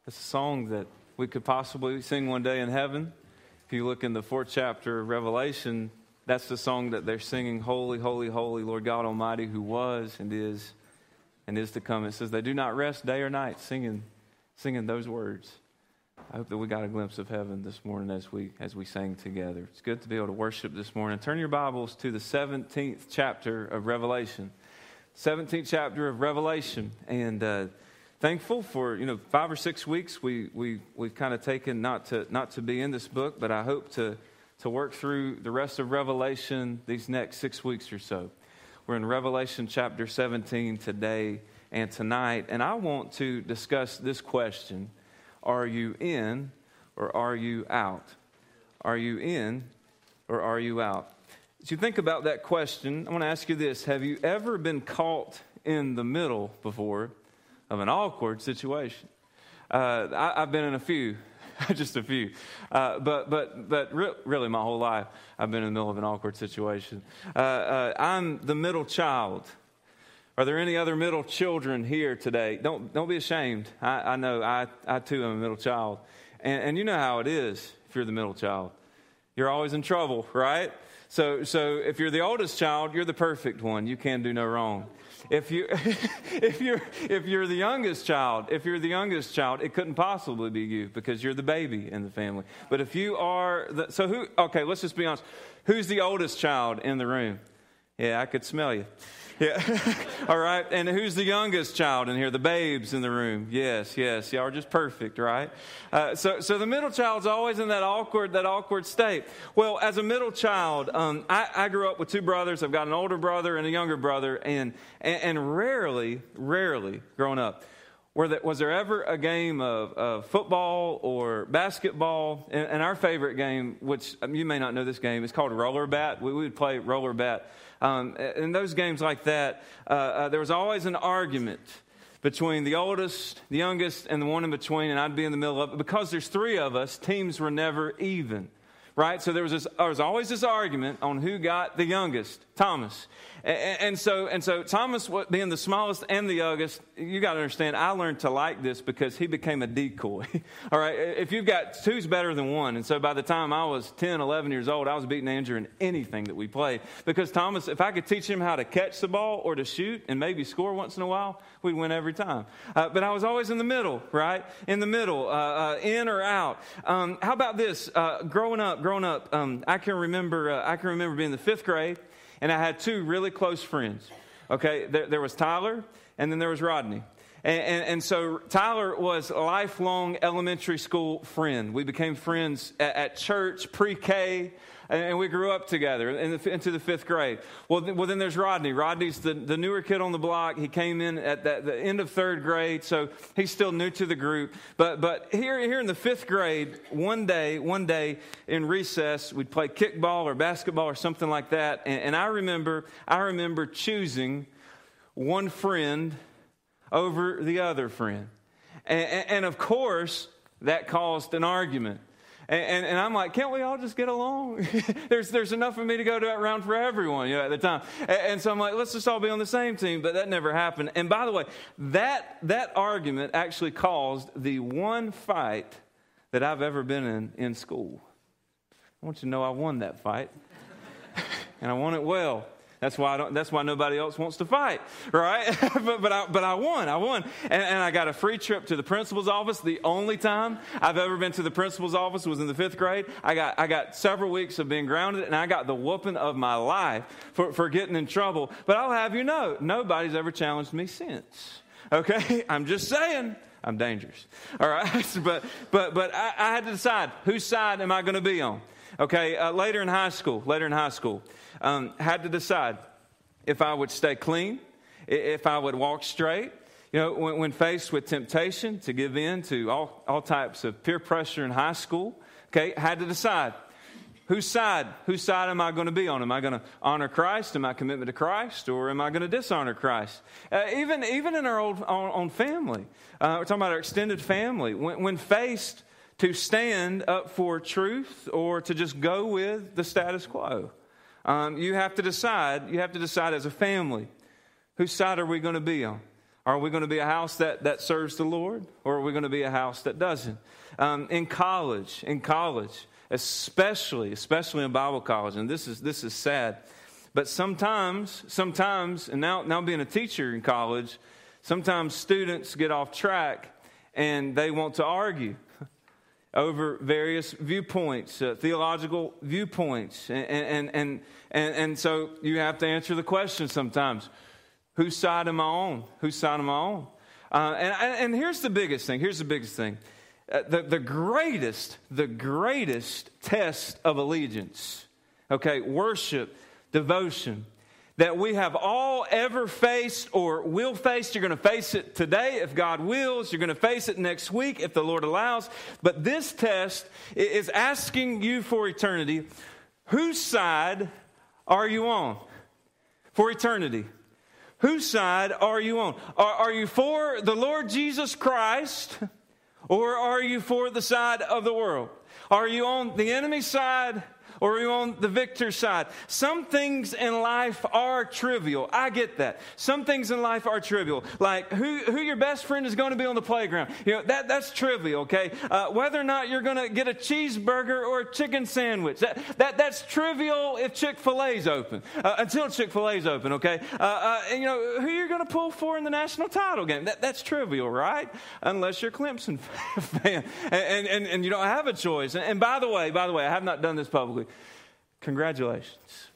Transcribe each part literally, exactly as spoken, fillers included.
It's a song that we could possibly sing one day in heaven. If you look in the fourth chapter of Revelation, that's the song that they're singing, Holy, Holy, Holy, Lord God Almighty, who was and is and is to come. It says they do not rest day or night singing singing those words. I hope that we got a glimpse of heaven this morning as we as we sang together. It's good to be able to worship this morning. Turn your Bibles to the seventeenth chapter of Revelation. seventeenth chapter of Revelation. And uh, thankful for, you know, five or six weeks we, we, we've kind of taken not to not to be in this book, but I hope to, to work through the rest of Revelation these next six weeks or so. We're in Revelation chapter seventeen today and tonight, and I want to discuss this question: are you in or are you out? Are you in or are you out? As you think about that question, I want to ask you this: have you ever been caught in the middle before of an awkward situation? Uh, I, I've been in a few, just a few, uh, but but but re- really my whole life I've been in the middle of an awkward situation. Uh, uh, I'm the middle child. Are there any other middle children here today? Don't don't be ashamed. I, I know I, I too am a middle child, and and you know how it is if you're the middle child. You're always in trouble, right? So so if you're the oldest child, you're the perfect one. You can do no wrong. If you if you're if you're the youngest child, if you're the youngest child, it couldn't possibly be you because you're the baby in the family. But if you are the, so who? Okay, let's just be honest. Who's the oldest child in the room? Yeah, I could smell you. Yeah. All right. And who's the youngest child in here? The babes in the room. Yes, yes. Y'all are just perfect, right? Uh, so, so the middle child's always in that awkward, that awkward state. Well, as a middle child, um, I, I grew up with two brothers. I've got an older brother and a younger brother, and and, and rarely, rarely growing up, were that was there ever a game of, of football or basketball? And, and our favorite game, which you may not know this game, is called roller bat. We, we would play roller bat. Um, in those games like that, uh, uh, there was always an argument between the oldest, the youngest, and the one in between, and I'd be in the middle of it. Because there's three of us, teams were never even, right? So there was this, there was always this argument on who got the youngest, Thomas. And, and so and so Thomas, being the smallest and the youngest, you got to understand, I learned to like this because he became a decoy. All right, if you've got two's better than one. And so by the time I was ten, eleven years old, I was beating Andrew in anything that we played. Because Thomas, if I could teach him how to catch the ball or to shoot and maybe score once in a while, we'd win every time. Uh, but I was always in the middle, right? In the middle, uh, uh, in or out. Um, how about this? Uh, growing up, growing up, um, I can remember, uh, I can remember being in the fifth grade. And I had two really close friends, okay? There, there was Tyler, and then there was Rodney. And, and, and so Tyler was a lifelong elementary school friend. We became friends at, at church, pre-K, and we grew up together in the, into the fifth grade. Well, th- well, then there's Rodney. Rodney's the, the newer kid on the block. He came in at the, the end of third grade, so he's still new to the group. But but here here in the fifth grade, one day, one day in recess, we'd play kickball or basketball or something like that. And, and I remember I remember choosing one friend over the other friend, and, and, and of course that caused an argument. And, and, and I'm like, can't we all just get along? there's there's enough of me to go to around for everyone, you know, at the time. And, and so I'm like, let's just all be on the same team. But that never happened. And by the way, that that argument actually caused the one fight that I've ever been in in school. I want you to know I won that fight, and I won it well. That's why I don't, that's why nobody else wants to fight, right? but but I, but I won, I won. And, and I got a free trip to the principal's office. The only time I've ever been to the principal's office was in the fifth grade. I got I got several weeks of being grounded, and I got the whooping of my life for, for getting in trouble. But I'll have you know, nobody's ever challenged me since. Okay? I'm just saying. I'm dangerous. All right? but but but I, I had to decide, whose side am I going to be on? Okay? Uh, later in high school, later in high school, Um, had to decide if I would stay clean, if I would walk straight. You know, when, when faced with temptation to give in to all, all types of peer pressure in high school, okay, had to decide whose side, whose side am I going to be on? Am I going to honor Christ, am I commitment to Christ, or am I going to dishonor Christ? Uh, even even in our old own, own family, uh, we're talking about our extended family. When, when faced to stand up for truth or to just go with the status quo. Um, you have to decide, you have to decide as a family, whose side are we going to be on? Are we going to be a house that, that serves the Lord, or are we going to be a house that doesn't? Um, in college, in college, especially, especially in Bible college, and this is this is sad, but sometimes, sometimes, and now, now being a teacher in college, sometimes students get off track and they want to argue over various viewpoints, uh, theological viewpoints, and and, and and and so you have to answer the question sometimes: whose side am I on? Whose side am I on? Uh, and and here's the biggest thing. Here's the biggest thing: uh, the the greatest, the greatest test of allegiance. Okay, worship, devotion, that we have all ever faced or will face. You're going to face it today if God wills. You're going to face it next week if the Lord allows. But this test is asking you for eternity. Whose side are you on for eternity? Whose side are you on? Are, are you for the Lord Jesus Christ, or are you for the side of the world? Are you on the enemy's side, or are you on the victor's side? Some things in life are trivial. I get that. Some things in life are trivial. Like who, who your best friend is going to be on the playground. You know, that, that's trivial, okay? Uh, whether or not you're going to get a cheeseburger or a chicken sandwich. That, that, that's trivial if Chick-fil-A's open. Uh, until Chick-fil-A's open, okay? Uh, uh, and, you know, who you're going to pull for in the national title game. That, that's trivial, right? Unless you're a Clemson fan. And, and, and you don't have a choice. And, and by the way, by the way, I have not done this publicly. Congratulations.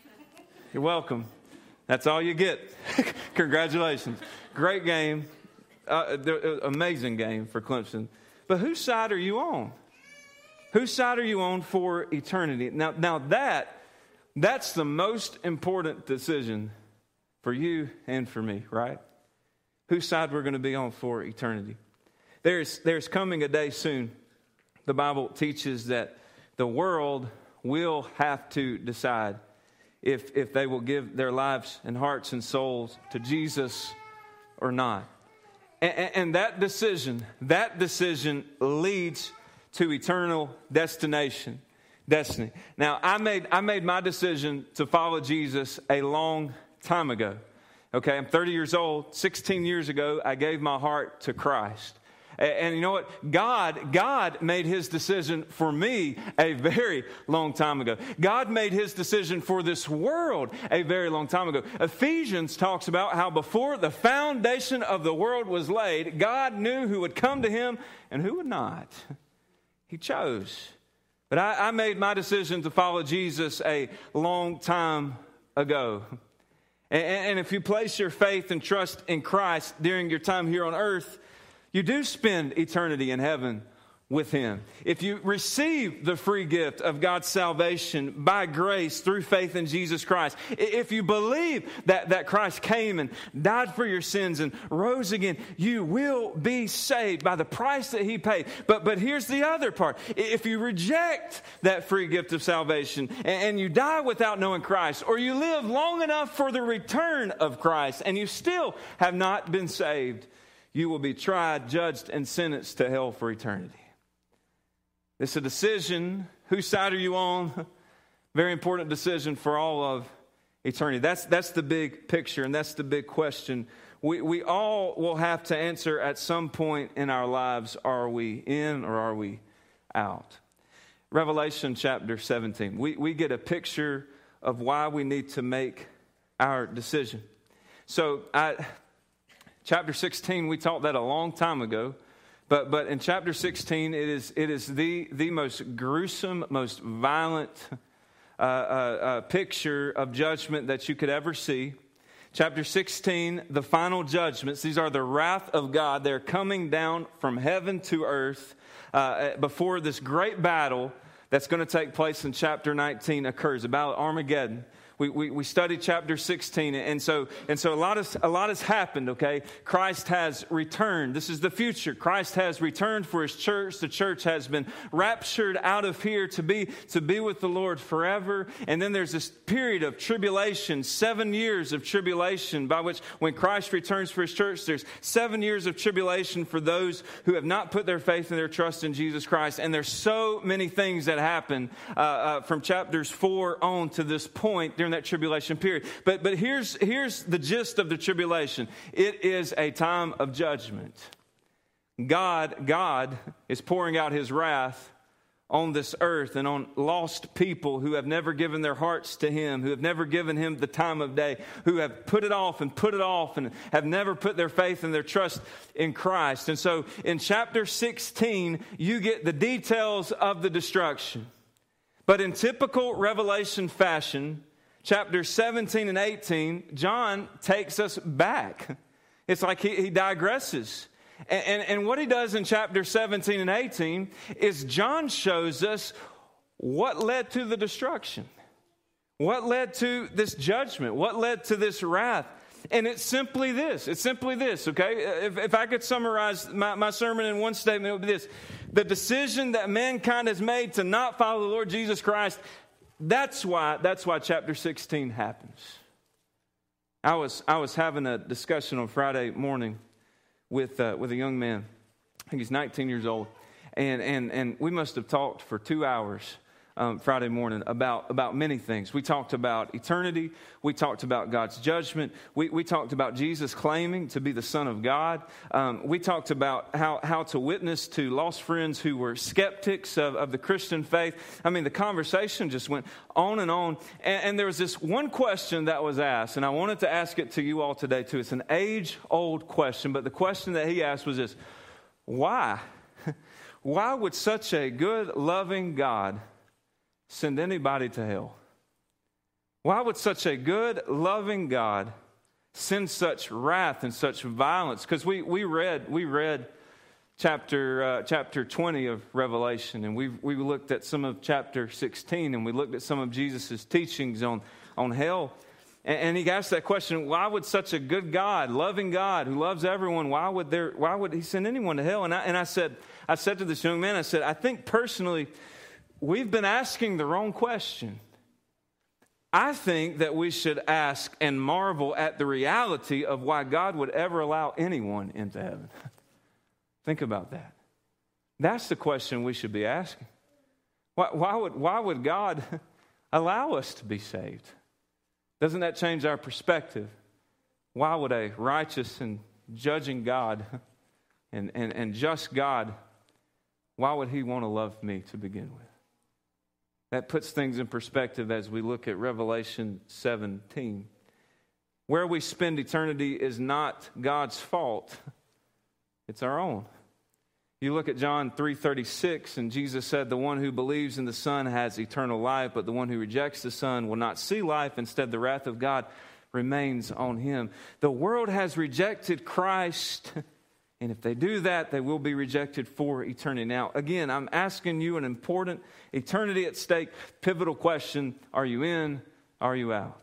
You're welcome. That's all you get. Congratulations. Great game. Uh, amazing game for Clemson. But whose side are you on? Whose side are you on for eternity? Now, now that, that's the most important decision for you and for me, right? Whose side we're going to be on for eternity. There's, there's coming a day soon. The Bible teaches that the world will have to decide if if they will give their lives and hearts and souls to Jesus or not. And, and that decision, that decision leads to eternal destination, destiny. Now, I made I made my decision to follow Jesus a long time ago. Okay, I'm thirty years old. sixteen years ago, I gave my heart to Christ. And you know what? God, God made his decision for me a very long time ago. God made his decision for this world a very long time ago. Ephesians talks about how before the foundation of the world was laid, God knew who would come to him and who would not. He chose. But I, I made my decision to follow Jesus a long time ago. And, and if you place your faith and trust in Christ during your time here on earth, you do spend eternity in heaven with him. If you receive the free gift of God's salvation by grace through faith in Jesus Christ, if you believe that, that Christ came and died for your sins and rose again, you will be saved by the price that he paid. But, but here's the other part. If you reject that free gift of salvation and, and you die without knowing Christ, or you live long enough for the return of Christ and you still have not been saved, you will be tried, judged, and sentenced to hell for eternity. It's a decision. Whose side are you on? Very important decision for all of eternity. That's that's the big picture, and that's the big question. We we all will have to answer at some point in our lives, are we in or are we out? Revelation chapter seventeen. We, we get a picture of why we need to make our decision. So I... Chapter sixteen, we taught that a long time ago, but but in chapter sixteen, it is it is the the most gruesome, most violent uh, uh, uh, picture of judgment that you could ever see. Chapter sixteen, the final judgments. These are the wrath of God. They're coming down from heaven to earth uh, before this great battle that's going to take place in chapter nineteen occurs, about Armageddon. We, we we studied chapter sixteen, and so and so a lot of a lot has happened. Okay, Christ has returned. This is the future. Christ has returned for his church. The church has been raptured out of here to be to be with the Lord forever. And then there's this period of tribulation, seven years of tribulation, by which when Christ returns for his church, there's seven years of tribulation for those who have not put their faith and their trust in Jesus Christ. And there's so many things that happen uh, uh, from chapters four on to this point during during that tribulation period. But but here's here's the gist of the tribulation. It is a time of judgment. God, God is pouring out his wrath on this earth and on lost people who have never given their hearts to him, who have never given him the time of day, who have put it off and put it off and have never put their faith and their trust in Christ. And so in chapter sixteen, you get the details of the destruction. But in typical Revelation fashion, chapters seventeen and eighteen, John takes us back. It's like he, he digresses. And, and, and what he does in chapter seventeen and eighteen is John shows us what led to the destruction. What led to this judgment? What led to this wrath? And it's simply this. It's simply this, okay? If, if I could summarize my, my sermon in one statement, it would be this. The decision that mankind has made to not follow the Lord Jesus Christ, that's why, that's why chapter sixteen happens. I was, I was having a discussion on Friday morning with uh, with a young man. I think he's nineteen years old. And and and we must have talked for two hours um, Friday morning about, about many things. We talked about eternity. We talked about God's judgment. We, we talked about Jesus claiming to be the Son of God. Um, we talked about how, how to witness to lost friends who were skeptics of, of the Christian faith. I mean, the conversation just went on and on. And, and there was this one question that was asked, and I wanted to ask it to you all today too. It's an age-old question, but the question that he asked was this: why? Why would such a good, loving God send anybody to hell? Why would such a good, loving God send such wrath and such violence? Because we, we read we read chapter uh, chapter twenty of Revelation, and we we looked at some of chapter sixteen, and we looked at some of Jesus' teachings on, on hell. And, and he asked that question: why would such a good God, loving God, who loves everyone, why would there why would he send anyone to hell? And I and I said I said to this young man, I said, I think personally, we've been asking the wrong question. I think that we should ask and marvel at the reality of why God would ever allow anyone into heaven. Think about that. That's the question we should be asking. Why, why would, why would God allow us to be saved? Doesn't that change our perspective? Why would a righteous and judging God and, and, and just God, why would he want to love me to begin with? That puts things in perspective as we look at Revelation seventeen. Where we spend eternity is not God's fault. It's our own. You look at John three thirty-six, and Jesus said, the one who believes in the Son has eternal life, but the one who rejects the Son will not see life. Instead, the wrath of God remains on him. The world has rejected Christ, and if they do that, they will be rejected for eternity. Now, again, I'm asking you an important, eternity at stake, pivotal question. Are you in? Are you out?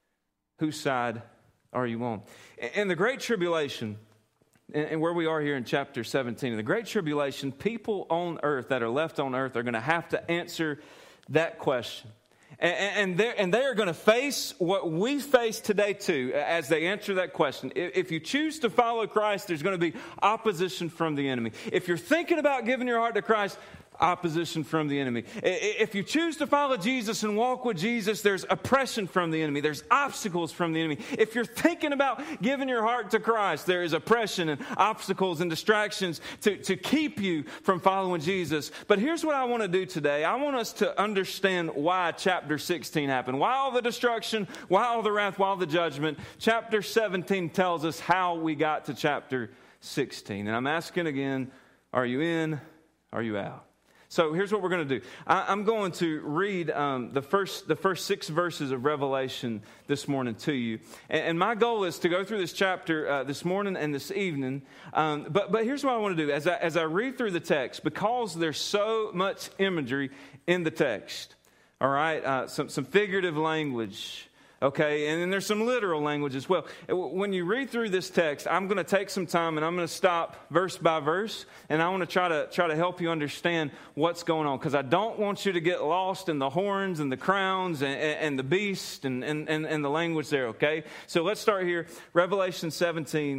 Whose side are you on? In the Great Tribulation, and where we are here in chapter seventeen, in the Great Tribulation, people on earth that are left on earth are going to have to answer that question. And, and, and they are going to face what we face today too as they answer that question. If you choose to follow Christ, there's going to be opposition from the enemy. If you're thinking about giving your heart to Christ, opposition from the enemy. If you choose to follow Jesus and walk with Jesus, there's oppression from the enemy. There's obstacles from the enemy. If you're thinking about giving your heart to Christ, there is oppression and obstacles and distractions to, to keep you from following Jesus. But here's what I want to do today. I want us to understand why chapter sixteen happened. Why all the destruction, why all the wrath, why all the judgment. Chapter seventeen tells us how we got to chapter sixteen. And I'm asking again, are you in? Are you out? So here's what we're going to do. I, I'm going to read um, the first the first six verses of Revelation this morning to you. And, and my goal is to go through this chapter uh, this morning and this evening. Um, but but here's what I want to do. As I, as I read through the text, because there's so much imagery in the text, all right, uh, some, some figurative language, okay, and then there's some literal language as well. When you read through this text, I'm going to take some time and I'm going to stop verse by verse, and I want to try to try to help you understand what's going on, because I don't want you to get lost in the horns and the crowns and, and the beast and, and, and, and the language there, okay? So let's start here, Revelation seventeen,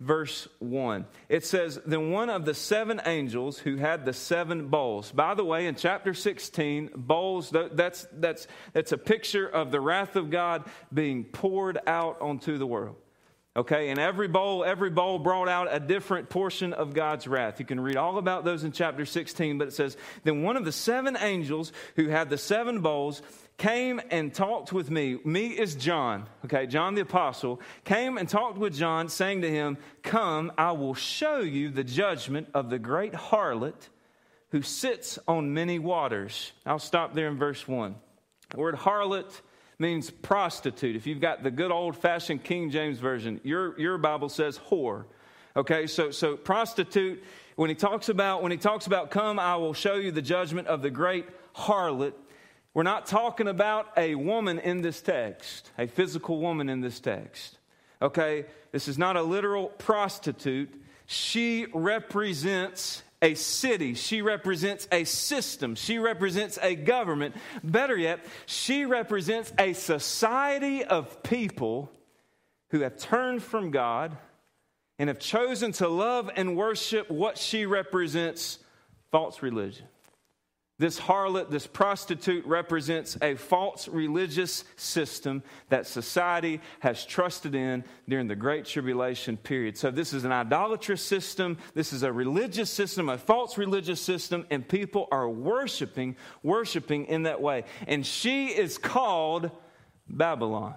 verse one. It says, then one of the seven angels who had the seven bowls. By the way, in chapter sixteen, bowls, that's, that's, that's a picture of the wrath of God being poured out onto the world. Okay, and every bowl, every bowl brought out a different portion of God's wrath. You can read all about those in chapter sixteen, but it says, then one of the seven angels who had the seven bowls came and talked with me. Me is John, okay, John the Apostle, came and talked with John, saying to him, come, I will show you the judgment of the great harlot who sits on many waters. I'll stop there in verse one. The word harlot means prostitute. If you've got the good old-fashioned King James Version, your, your Bible says whore. Okay, so so prostitute, when he talks about when he talks about come, I will show you the judgment of the great harlot, we're not talking about a woman in this text, a physical woman in this text. Okay, this is not a literal prostitute. She represents a city. She represents a system. She represents a government. Better yet, she represents a society of people who have turned from God and have chosen to love and worship what she represents, false religion. This harlot, this prostitute represents a false religious system that society has trusted in during the Great Tribulation period. So this is an idolatrous system. This is a religious system, a false religious system, and people are worshiping, worshiping in that way. And she is called Babylon.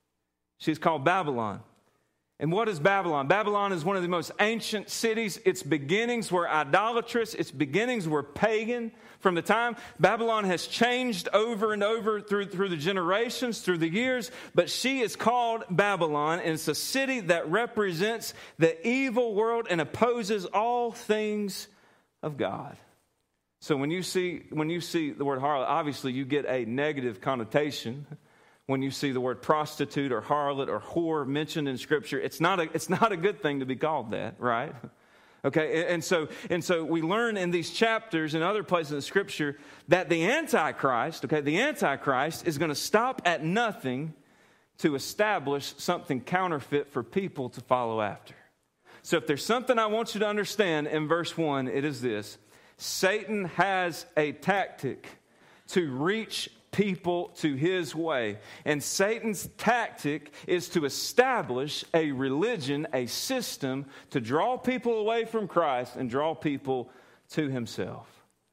She's called Babylon. And what is Babylon? Babylon is one of the most ancient cities. Its beginnings were idolatrous. Its beginnings were pagan. From the time, Babylon has changed over and over through, through the generations, through the years. But she is called Babylon, and it's a city that represents the evil world and opposes all things of God. So when you see, when you see the word harlot, obviously you get a negative connotation. When you see the word prostitute or harlot or whore mentioned in Scripture, it's not a, it's not a good thing to be called that, right? Okay, and so and so we learn in these chapters and other places in the Scripture that the Antichrist, okay, the Antichrist is going to stop at nothing to establish something counterfeit for people to follow after. So if there's something I want you to understand in verse one, it is this. Satan has a tactic to reach people to his way. And Satan's tactic is to establish a religion, a system to draw people away from Christ and draw people to himself.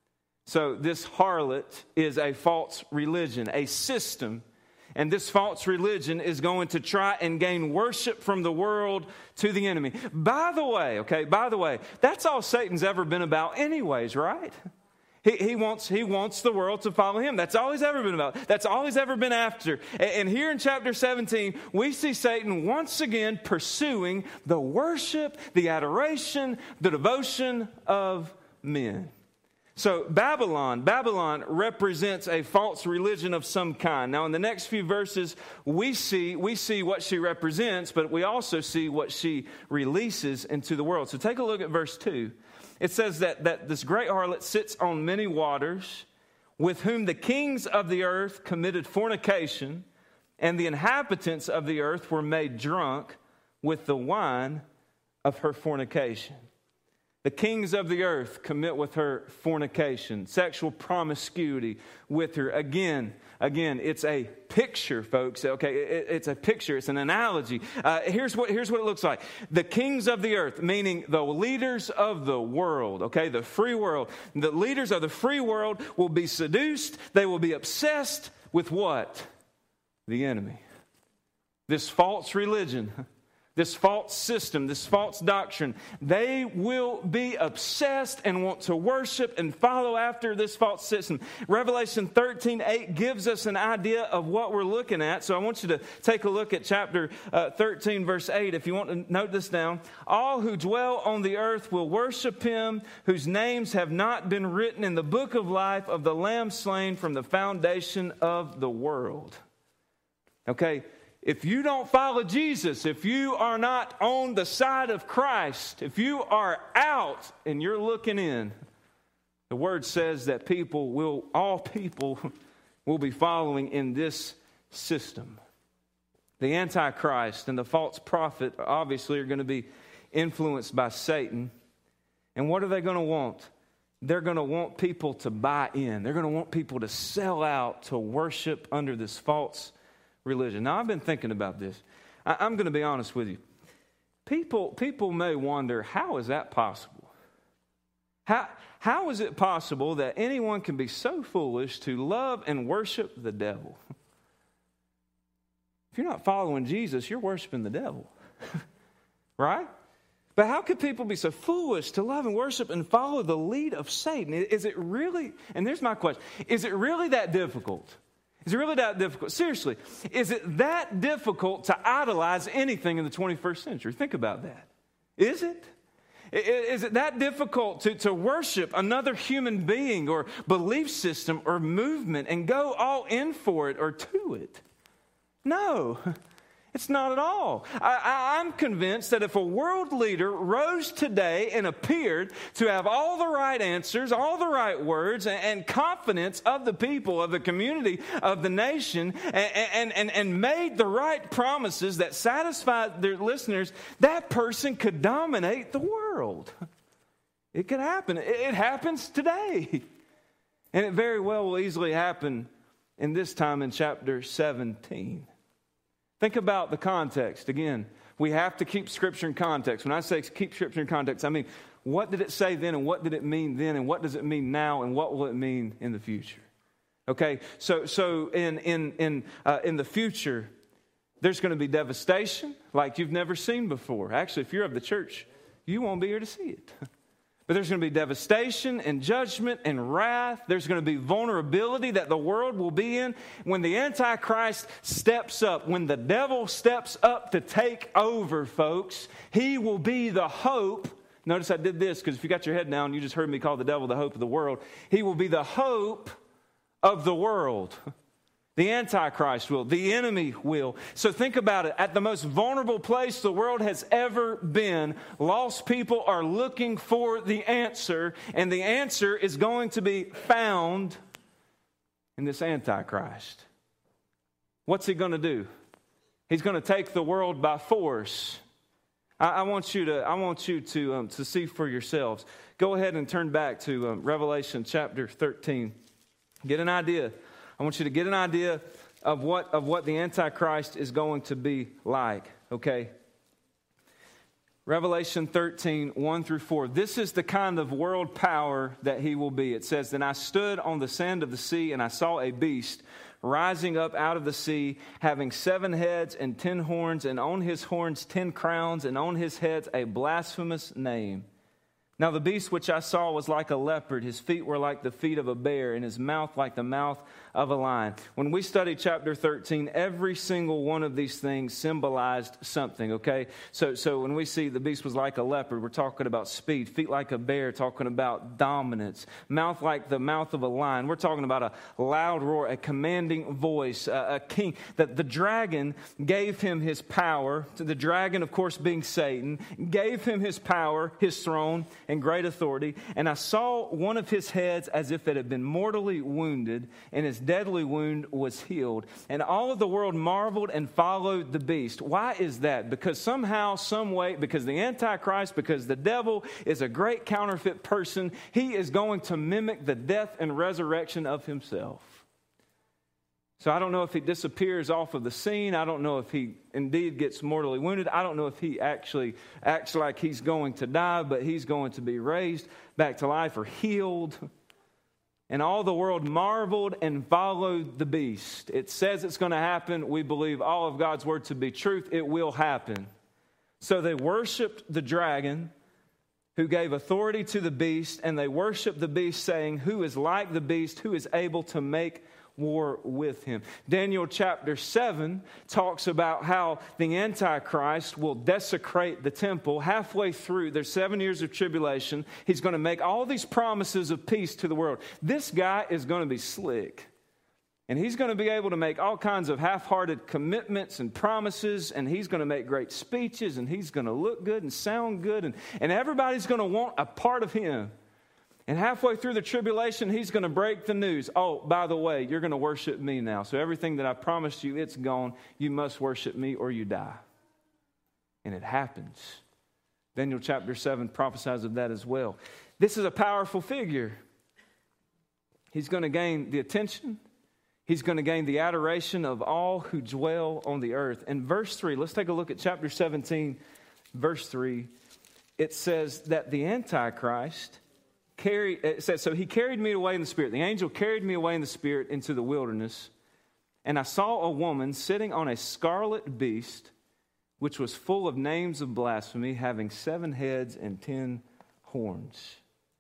So this harlot is a false religion, a system. And this false religion is going to try and gain worship from the world to the enemy. By the way, okay, by the way, that's all Satan's ever been about anyways, right? He, he wants he wants the world to follow him. That's all he's ever been about. That's all he's ever been after. And, and here in chapter seventeen, we see Satan once again pursuing the worship, the adoration, the devotion of men. So Babylon, Babylon represents a false religion of some kind. Now in the next few verses, we see, we see what she represents, but we also see what she releases into the world. So take a look at verse two. It says that, that this great harlot sits on many waters, with whom the kings of the earth committed fornication, and the inhabitants of the earth were made drunk with the wine of her fornication. The kings of the earth commit with her fornication, sexual promiscuity with her. Again, again, it's a picture, folks. Okay, it, it's a picture. It's an analogy. Uh, here's what here's what it looks like. The kings of the earth, meaning the leaders of the world. Okay, the free world. The leaders of the free world will be seduced. They will be obsessed with what? The enemy. This false religion. This false system, this false doctrine, they will be obsessed and want to worship and follow after this false system. Revelation thirteen eight gives us an idea of what we're looking at. So I want you to take a look at chapter uh, thirteen, verse eight. If you want to note this down. All who dwell on the earth will worship him, whose names have not been written in the book of life of the Lamb slain from the foundation of the world. Okay. If you don't follow Jesus, if you are not on the side of Christ, if you are out and you're looking in, the word says that people will, all people will be following in this system. The Antichrist and the false prophet obviously are going to be influenced by Satan. And what are they going to want? They're going to want people to buy in. They're going to want people to sell out to worship under this false religion. Now, I've been thinking about this. I, I'm going to be honest with you. People, people may wonder, how is that possible? How, how is it possible that anyone can be so foolish to love and worship the devil? If you're not following Jesus, you're worshiping the devil. Right? But how could people be so foolish to love and worship and follow the lead of Satan? Is it really, and here's my question, is it really that difficult? Is it really that difficult? Seriously, is it that difficult to idolize anything in the twenty-first century? Think about that. Is it? Is it that difficult to, to worship another human being or belief system or movement and go all in for it or to it? No. It's not at all. I, I, I'm convinced that if a world leader rose today and appeared to have all the right answers, all the right words, and, and confidence of the people, of the community, of the nation, and, and, and, and made the right promises that satisfied their listeners, that person could dominate the world. It could happen. It, it happens today. And it very well will easily happen in this time in chapter seventeen. Think about the context. Again, we have to keep Scripture in context. When I say keep Scripture in context, I mean, what did it say then, and what did it mean then, and what does it mean now, and what will it mean in the future? Okay, so so in in in uh, in the future, there's going to be devastation like you've never seen before. Actually, if you're of the church, you won't be here to see it. But there's going to be devastation and judgment and wrath. There's going to be vulnerability that the world will be in when the Antichrist steps up, when the devil steps up to take over, folks. He will be the hope. Notice I did this because if you got your head down, you just heard me call the devil the hope of the world. He will be the hope of the world. The Antichrist will. The enemy will. So think about it. At the most vulnerable place the world has ever been, lost people are looking for the answer, and the answer is going to be found in this Antichrist. What's he going to do? He's going to take the world by force. I, I want you to. I want you to um, to see for yourselves. Go ahead and turn back to um, Revelation chapter thirteen. Get an idea. I want you to get an idea of what of what the Antichrist is going to be like, okay? Revelation thirteen, one through four. This is the kind of world power that he will be. It says, "Then I stood on the sand of the sea, and I saw a beast rising up out of the sea, having seven heads and ten horns, and on his horns ten crowns, and on his heads a blasphemous name. Now the beast which I saw was like a leopard. His feet were like the feet of a bear, and his mouth like the mouth of a lion." When we study chapter thirteen, every single one of these things symbolized something, okay? So so when we see the beast was like a leopard, we're talking about speed. Feet like a bear, talking about dominance. Mouth like the mouth of a lion. We're talking about a loud roar, a commanding voice, a, a king. That the dragon gave him his power. The dragon, of course, being Satan, gave him his power, his throne, and great authority. And I saw one of his heads as if it had been mortally wounded, and his deadly wound was healed. And all of the world marveled and followed the beast. Why is that? Because somehow, some way, because the Antichrist, because the devil is a great counterfeit person, he is going to mimic the death and resurrection of himself. So I don't know if he disappears off of the scene. I don't know if he indeed gets mortally wounded. I don't know if he actually acts like he's going to die, but he's going to be raised back to life or healed. And all the world marveled and followed the beast. It says it's going to happen. We believe all of God's word to be truth. It will happen. So they worshiped the dragon who gave authority to the beast, and they worshiped the beast, saying, "Who is like the beast, who is able to make war with him?" Daniel chapter seven talks about how the Antichrist will desecrate the temple. Halfway through, there's seven years of tribulation. He's going to make all these promises of peace to the world. This guy is going to be slick. And he's going to be able to make all kinds of half-hearted commitments and promises, and he's going to make great speeches, and he's going to look good and sound good, and, and everybody's going to want a part of him. And halfway through the tribulation, he's going to break the news. "Oh, by the way, you're going to worship me now. So everything that I promised you, it's gone. You must worship me or you die." And it happens. Daniel chapter seven prophesies of that as well. This is a powerful figure. He's going to gain the attention. He's going to gain the adoration of all who dwell on the earth. In verse three, let's take a look at chapter seventeen, verse three. It says that the Antichrist carried, it says, so he carried me away in the spirit. The angel carried me away in the spirit into the wilderness. And I saw a woman sitting on a scarlet beast, which was full of names of blasphemy, having seven heads and ten horns.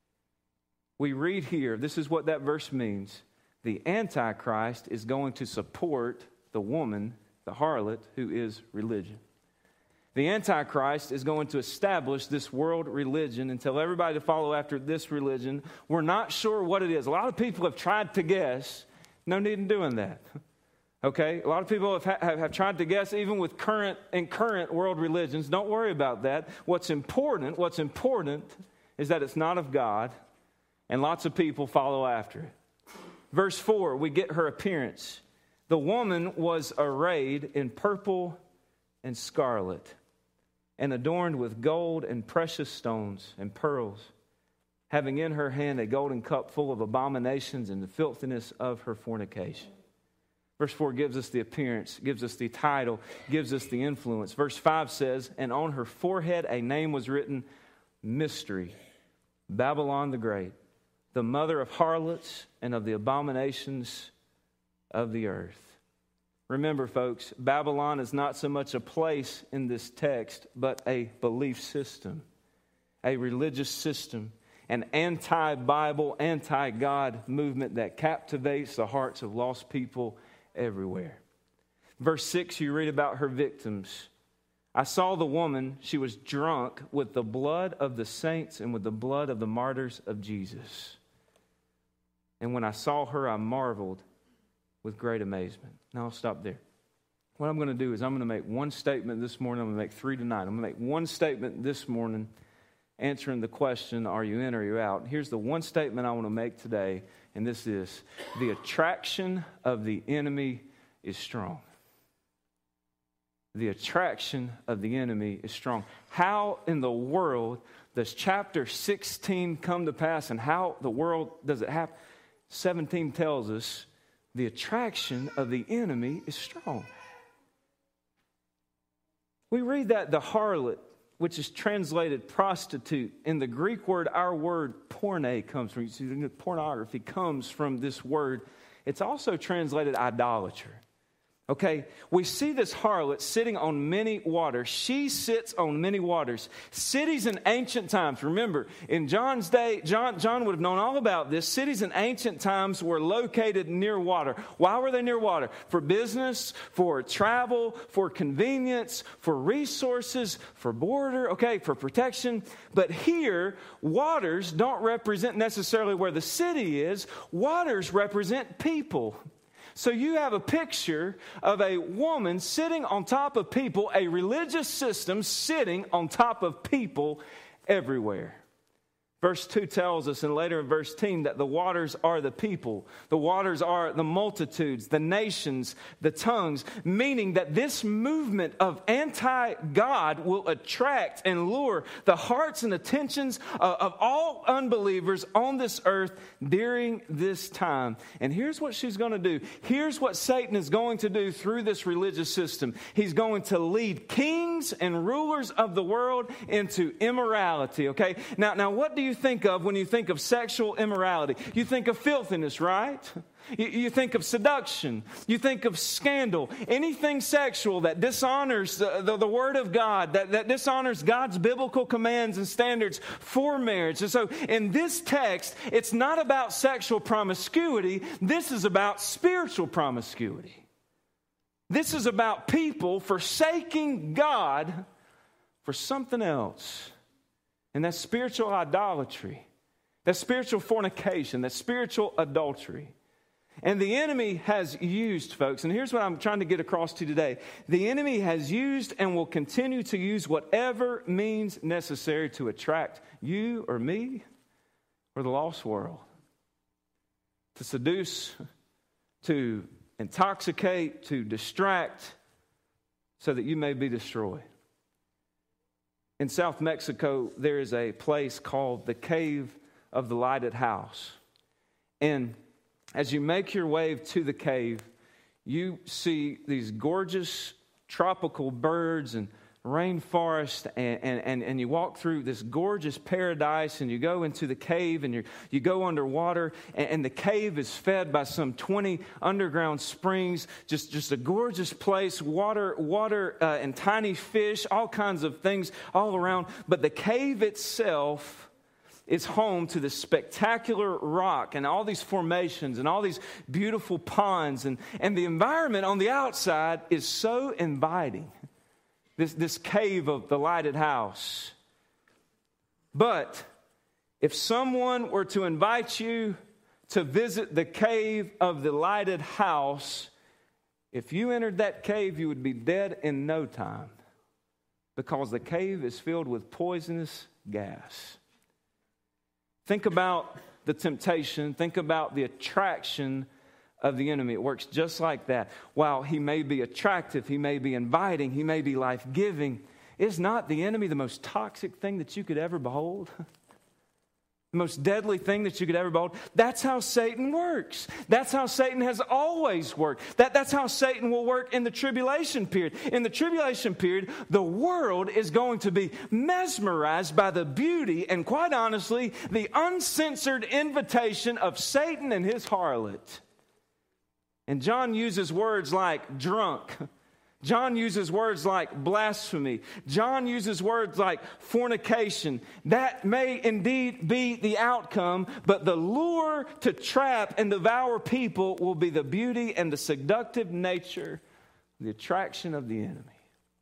We read here, this is what that verse means. The Antichrist is going to support the woman, the harlot, who is religion. The Antichrist is going to establish this world religion and tell everybody to follow after this religion. We're not sure what it is. A lot of people have tried to guess. No need in doing that. Okay? A lot of people have, have, have tried to guess even with current and current world religions. Don't worry about that. What's important, what's important is that it's not of God, and lots of people follow after it. Verse four, we get her appearance. The woman was arrayed in purple and scarlet, and adorned with gold and precious stones and pearls, having in her hand a golden cup full of abominations and the filthiness of her fornication. Verse four gives us the appearance, gives us the title, gives us the influence. Verse five says, and on her forehead a name was written, Mystery, Babylon the Great, the mother of harlots and of the abominations of the earth. Remember, folks, Babylon is not so much a place in this text, but a belief system, a religious system, an anti-Bible, anti-God movement that captivates the hearts of lost people everywhere. Verse six, you read about her victims. I saw the woman, she was drunk with the blood of the saints and with the blood of the martyrs of Jesus. And when I saw her, I marveled with great amazement. Now I'll stop there. What I'm going to do is I'm going to make one statement this morning. I'm going to make three tonight. I'm going to make one statement this morning answering the question, are you in or are you out? Here's the one statement I want to make today, and this is, the attraction of the enemy is strong. The attraction of the enemy is strong. How in the world does chapter sixteen come to pass, and how the world does it happen? seventeen tells us the attraction of the enemy is strong. We read that the harlot, which is translated prostitute, in the Greek word, our word porne comes from. See, pornography comes from this word. It's also translated idolater. Okay, we see this harlot sitting on many waters. She sits on many waters. Cities in ancient times, remember, in John's day, John, John would have known all about this. Cities in ancient times were located near water. Why were they near water? For business, for travel, for convenience, for resources, for border, okay, for protection. But here, waters don't represent necessarily where the city is. Waters represent people. So you have a picture of a woman sitting on top of people, a religious system sitting on top of people everywhere. Verse two tells us, and later in verse ten, that the waters are the people. The waters are the multitudes, the nations, the tongues, meaning that this movement of anti-God will attract and lure the hearts and attentions of, of all unbelievers on this earth during this time. And here's what she's going to do. Here's what Satan is going to do through this religious system. He's going to lead kings and rulers of the world into immorality, okay? Now, now what do you think of when you think of sexual immorality? You think of filthiness, right? You, you think of seduction. You think of scandal. Anything sexual that dishonors the, the, the Word of God, that, that dishonors God's biblical commands and standards for marriage. And so in this text, it's not about sexual promiscuity. This is about spiritual promiscuity. This is about people forsaking God for something else. And that's spiritual idolatry. That's spiritual fornication. That's spiritual adultery. And the enemy has used, folks, and here's what I'm trying to get across to you today. The enemy has used and will continue to use whatever means necessary to attract you or me or the lost world. To seduce, to intoxicate, to distract, so that you may be destroyed. In South Mexico, there is a place called the Cave of the Lighted House. And as you make your way to the cave, you see these gorgeous tropical birds and rainforest, and, and, and you walk through this gorgeous paradise, and you go into the cave, and you you go underwater, and, and the cave is fed by some twenty underground springs, just, just a gorgeous place, water, water uh, and tiny fish, all kinds of things all around. But the cave itself is home to this spectacular rock and all these formations and all these beautiful ponds, and, and the environment on the outside is so inviting. This, this cave of the lighted house. But if someone were to invite you to visit the cave of the lighted house, if you entered that cave, you would be dead in no time, because the cave is filled with poisonous gas. Think about the temptation. Think about the attraction of the enemy. It works just like that. While he may be attractive, he may be inviting, he may be life-giving, is not the enemy the most toxic thing that you could ever behold? The most deadly thing that you could ever behold? That's how Satan works. That's how Satan has always worked. That, that's how Satan will work in the tribulation period. In the tribulation period, the world is going to be mesmerized by the beauty and, quite honestly, the uncensored invitation of Satan and his harlot. And John uses words like drunk. John uses words like blasphemy. John uses words like fornication. That may indeed be the outcome, but the lure to trap and devour people will be the beauty and the seductive nature, the attraction of the enemy.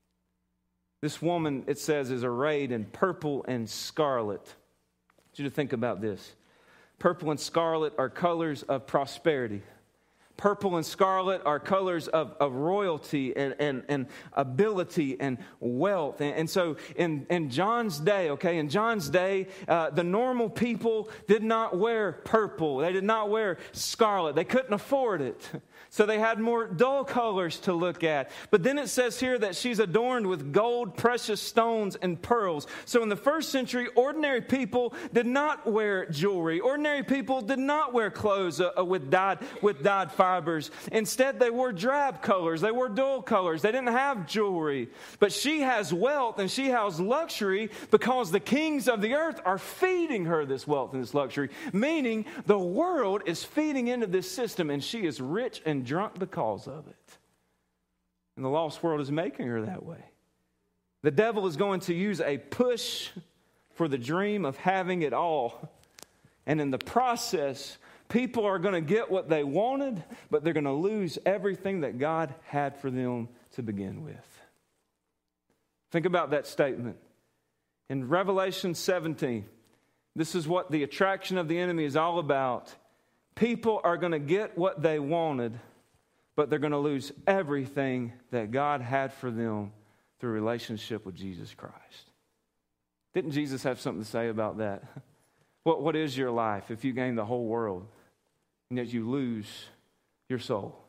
This woman, it says, is arrayed in purple and scarlet. I want you to think about this. Purple and scarlet are colors of prosperity. Purple and scarlet are colors of, of royalty and, and, and ability and wealth. And, and so in, in John's day, okay, in John's day, uh, the normal people did not wear purple. They did not wear scarlet. They couldn't afford it. So they had more dull colors to look at. But then it says here that she's adorned with gold, precious stones, and pearls. So in the first century, ordinary people did not wear jewelry. Ordinary people did not wear clothes uh, with dyed with dyed fibers. Instead, they wore drab colors. They wore dull colors. They didn't have jewelry. But she has wealth and she has luxury because the kings of the earth are feeding her this wealth and this luxury. Meaning the world is feeding into this system, and she is rich and drunk because of it. And the lost world is making her that way. The devil is going to use a push for the dream of having it all. And in the process, people are going to get what they wanted, but they're going to lose everything that God had for them to begin with. Think about that statement. In Revelation seventeen, this is what the attraction of the enemy is all about. People are going to get what they wanted, but they're going to lose everything that God had for them through relationship with Jesus Christ. Didn't Jesus have something to say about that? What, what is your life if you gain the whole world and yet you lose your soul?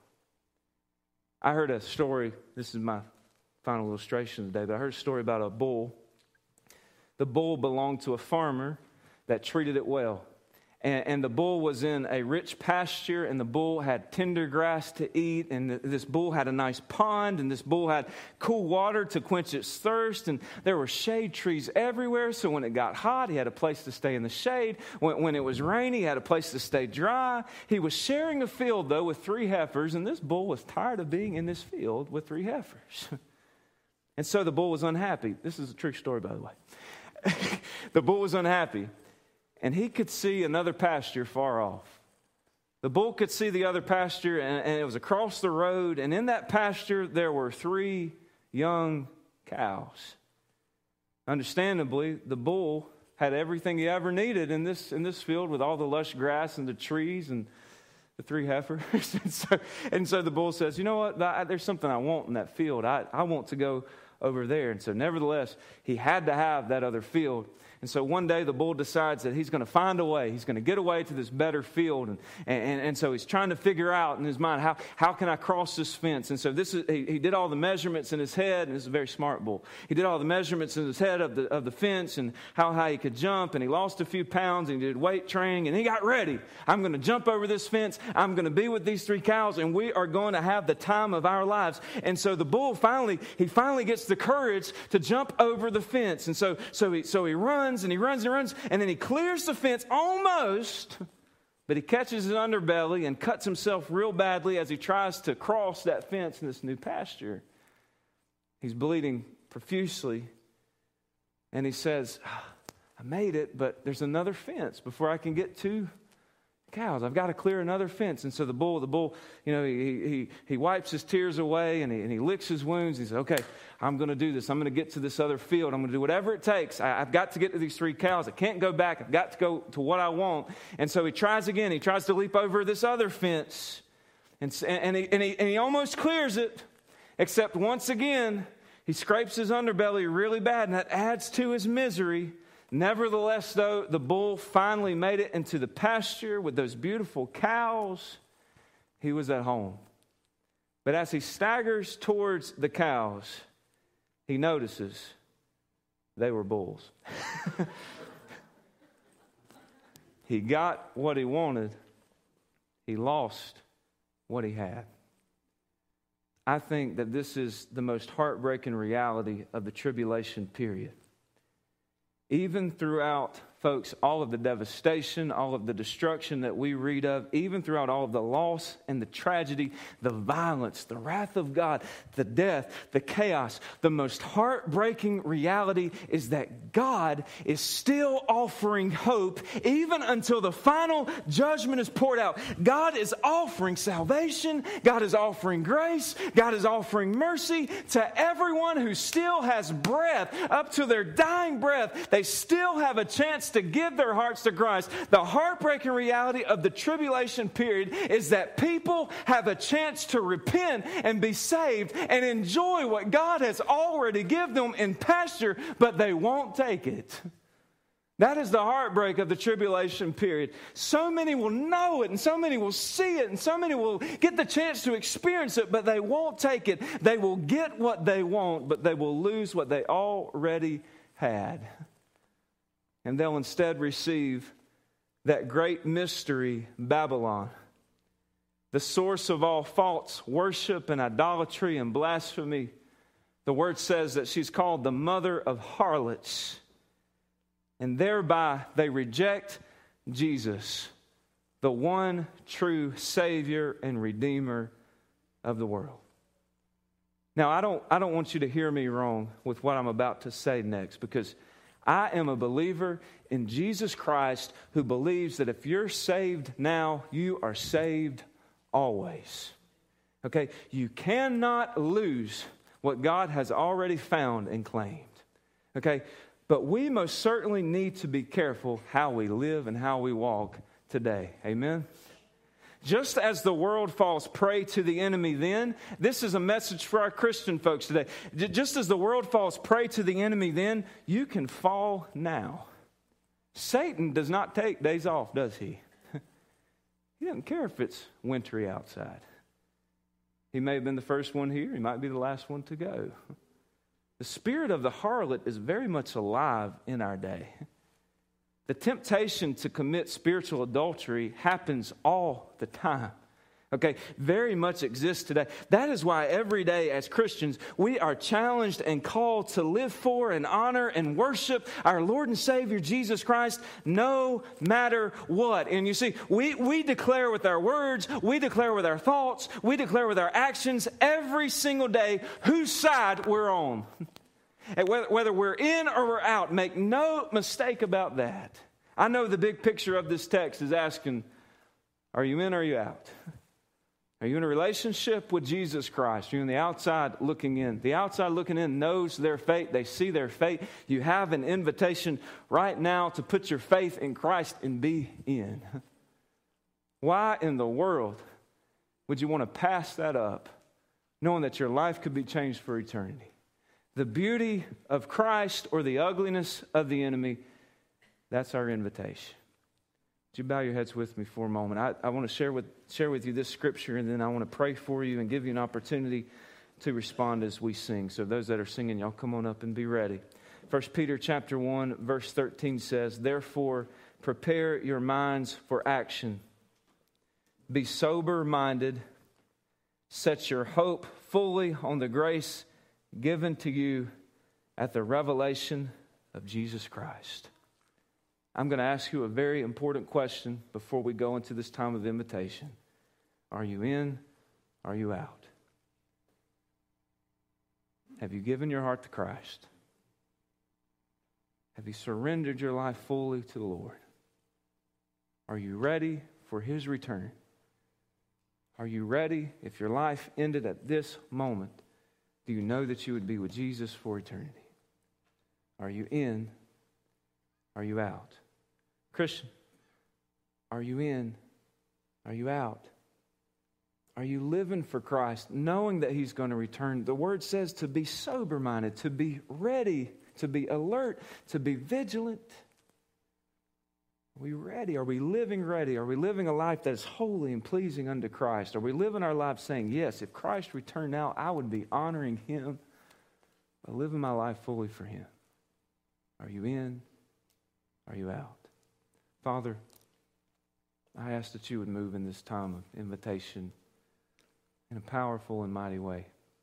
I heard a story. This is my final illustration today, but I heard a story about a bull. The bull belonged to a farmer that treated it well. And, and the bull was in a rich pasture, and the bull had tender grass to eat, and the, this bull had a nice pond, and this bull had cool water to quench its thirst, and there were shade trees everywhere, so when it got hot, he had a place to stay in the shade. When, when it was rainy, he had a place to stay dry. He was sharing a field, though, with three heifers, and this bull was tired of being in this field with three heifers. And so the bull was unhappy. This is a true story, by the way. The bull was unhappy. And he could see another pasture far off. The bull could see the other pasture, and, and it was across the road. And in that pasture, there were three young cows. Understandably, the bull had everything he ever needed in this in this field, with all the lush grass and the trees and the three heifers. and, so, and so the bull says, you know what, I, there's something I want in that field. I, I want to go over there. And so nevertheless, he had to have that other field. And so one day the bull decides that he's going to find a way. He's going to get away to this better field. And, and, and so he's trying to figure out in his mind, how, how can I cross this fence? And so this is, he, he did all the measurements in his head, and this is a very smart bull. He did all the measurements in his head of the, of the fence and how high he could jump. And he lost a few pounds, and he did weight training, and he got ready. I'm going to jump over this fence. I'm going to be with these three cows, and we are going to have the time of our lives. And so the bull finally, he finally gets the courage to jump over the fence. And so, so he, so he runs and he runs and runs, and then he clears the fence almost, but he catches his underbelly and cuts himself real badly as he tries to cross that fence in this new pasture. He's bleeding profusely, and he says, I made it, but there's another fence before I can get to cows. I've got to clear another fence. And so the bull, the bull, you know, he he he wipes his tears away, and he, and he licks his wounds. He says, okay, I'm going to do this. I'm going to get to this other field. I'm going to do whatever it takes. I, I've got to get to these three cows. I can't go back. I've got to go to what I want. And so he tries again. He tries to leap over this other fence, and and he and he, and he almost clears it, except once again he scrapes his underbelly really bad, and that adds to his misery. Nevertheless, though, the bull finally made it into the pasture with those beautiful cows. He was at home. But as he staggers towards the cows, he notices they were bulls. He got what he wanted. He lost what he had. I think that this is the most heartbreaking reality of the tribulation period. Even throughout, folks, all of the devastation, all of the destruction that we read of, even throughout all of the loss and the tragedy, the violence, the wrath of God, the death, the chaos, the most heartbreaking reality is that God is still offering hope even until the final judgment is poured out. God is offering salvation. God is offering grace. God is offering mercy to everyone who still has breath. Up to their dying breath, they still have a chance to give their hearts to Christ. The heartbreaking reality of the tribulation period is that people have a chance to repent and be saved and enjoy what God has already given them in pasture, but they won't take it. That is the heartbreak of the tribulation period. So many will know it, and so many will see it, and so many will get the chance to experience it, but they won't take it. They will get what they want, but they will lose what they already had. And they'll instead receive that great mystery, Babylon, the source of all false worship and idolatry and blasphemy. The word says that she's called the mother of harlots. And thereby they reject Jesus, the one true Savior and Redeemer of the world. Now, I don't, I don't want you to hear me wrong with what I'm about to say next, because I am a believer in Jesus Christ who believes that if you're saved now, you are saved always. Okay? You cannot lose what God has already found and claimed. Okay? But we most certainly need to be careful how we live and how we walk today. Amen? Just as the world falls prey to the enemy then, this is a message for our Christian folks today. Just as the world falls prey to the enemy then, you can fall now. Satan does not take days off, does he? He doesn't care if it's wintry outside. He may have been the first one here. He might be the last one to go. The spirit of the harlot is very much alive in our day. The temptation to commit spiritual adultery happens all the time. Okay, very much exists today. That is why every day as Christians, we are challenged and called to live for and honor and worship our Lord and Savior Jesus Christ no matter what. And you see, we, we declare with our words, we declare with our thoughts, we declare with our actions every single day whose side we're on. And whether, whether we're in or we're out, make no mistake about that. I know the big picture of this text is asking, are you in or are you out? Are you in a relationship with Jesus Christ? You're on the outside looking in. The outside looking in knows their fate. They see their fate. You have an invitation right now to put your faith in Christ and be in. Why in the world would you want to pass that up, knowing that your life could be changed for eternity? The beauty of Christ or the ugliness of the enemy, That's our invitation. Would you bow your heads with me for a moment? I, I want to share with, share with you this scripture, and then I want to pray for you and give you an opportunity to respond as we sing. So those that are singing, y'all come on up and be ready. First Peter chapter one, verse thirteen says, "Therefore, prepare your minds for action. Be sober-minded. Set your hope fully on the grace given to you at the revelation of Jesus Christ." I'm going to ask you a very important question before we go into this time of invitation. Are you in? Are you out? Have you given your heart to Christ? Have you surrendered your life fully to the Lord? Are you ready for His return? Are you ready, if your life ended at this moment, do you know that you would be with Jesus for eternity? Are you in? Are you out? Christian, are you in? Are you out? Are you living for Christ, knowing that He's going to return? The Word says to be sober-minded, to be ready, to be alert, to be vigilant. Are we ready? Are we living ready? Are we living a life that is holy and pleasing unto Christ? Are we living our lives saying, yes, if Christ returned now, I would be honoring Him by living my life fully for Him? Are you in? Are you out? Father, I ask that you would move in this time of invitation in a powerful and mighty way.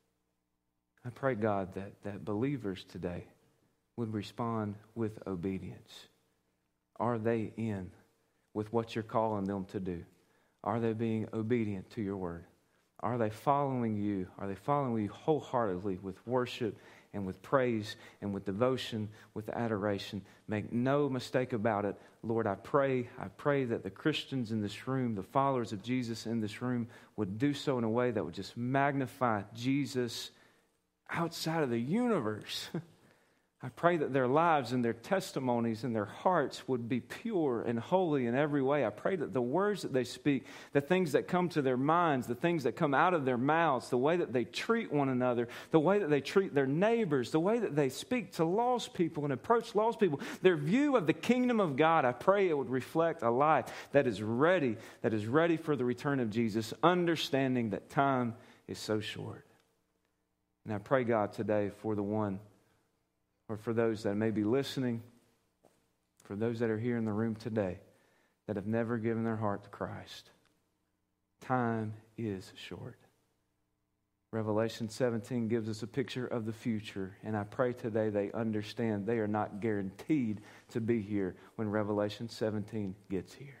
I pray, God, that, that believers today would respond with obedience. Are they in with what you're calling them to do? Are they being obedient to your word? Are they following you? Are they following you wholeheartedly with worship and with praise and with devotion, with adoration? Make no mistake about it. Lord, I pray, I pray that the Christians in this room, the followers of Jesus in this room, would do so in a way that would just magnify Jesus outside of the universe. I pray that their lives and their testimonies and their hearts would be pure and holy in every way. I pray that the words that they speak, the things that come to their minds, the things that come out of their mouths, the way that they treat one another, the way that they treat their neighbors, the way that they speak to lost people and approach lost people, their view of the kingdom of God, I pray it would reflect a life that is ready, that is ready for the return of Jesus, understanding that time is so short. And I pray, God, today for the one, or for those that may be listening, for those that are here in the room today that have never given their heart to Christ. Time is short. Revelation seventeen gives us a picture of the future, and I pray today they understand they are not guaranteed to be here when Revelation seventeen gets here.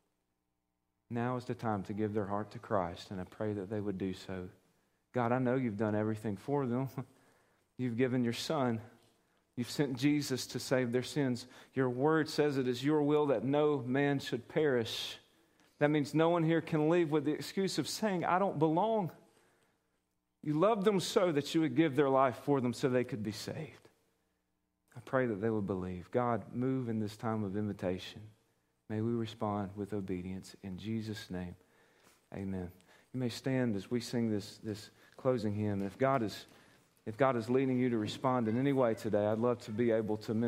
Now is the time to give their heart to Christ, and I pray that they would do so. God, I know you've done everything for them. You've given your Son. You've sent Jesus to save their sins. Your word says it is your will that no man should perish. That means no one here can leave with the excuse of saying, I don't belong. You loved them so that you would give their life for them so they could be saved. I pray that they would believe. God, move in this time of invitation. May we respond with obedience. In Jesus' name, amen. You may stand as we sing this, this closing hymn. If God is If God is leading you to respond in any way today, I'd love to be able to minister.